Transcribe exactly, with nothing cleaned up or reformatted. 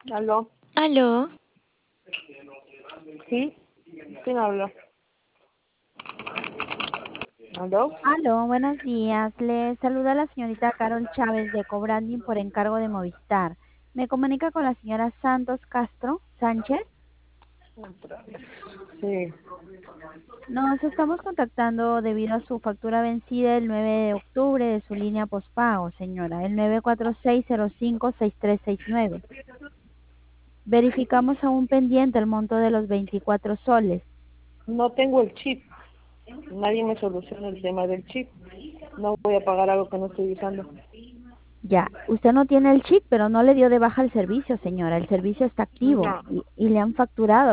¿Aló? Aló, ¿Sí? ¿Quién habla? ¿Aló? Aló, buenos días. Le saluda la señorita Carol Chávez de Cobranding por encargo de Movistar. ¿Me comunica con la señora Santos Castro Sánchez? Sí. Nos estamos contactando debido a su factura vencida el nueve de octubre de su línea postpago, señora, el nueve cuatro seis cero cinco seis tres seis nueve. Verificamos aún pendiente el monto de los veinticuatro soles. No tengo el chip. Nadie me soluciona el tema del chip. No voy a pagar algo que no estoy usando. Ya, usted no tiene el chip, pero no le dio de baja el servicio, señora. El servicio está activo No. y, y le han facturado.